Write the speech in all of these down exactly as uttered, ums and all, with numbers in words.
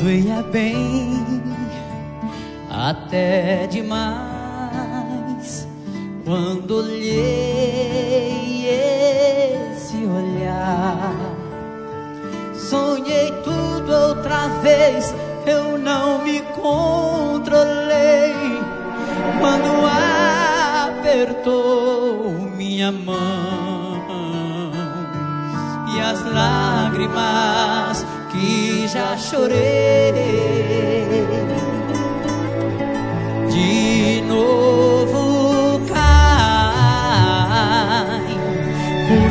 doía bem, até demais, quando olhei esse olhar. Sonhei tudo outra vez, eu não me controlei quando apertou minha mão, e as lágrimas que já chorei de novo caem por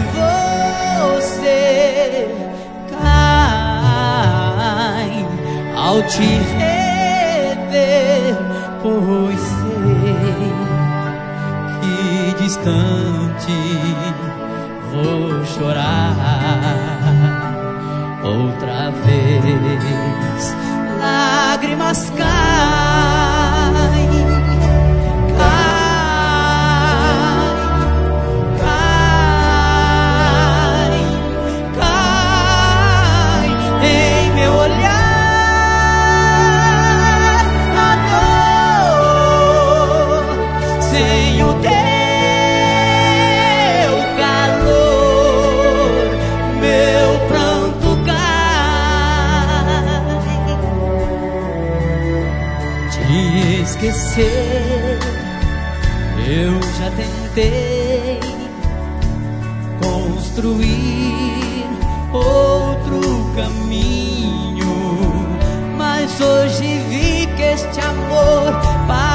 você, caem ao te rever, pois sei que distante vou chorar outra vez. Lágrimas caem, caem, caem, caem em meu olhar. A dor sem o teu calor, meu pranto esquecer. Eu já tentei construir outro caminho, mas hoje vi que este amor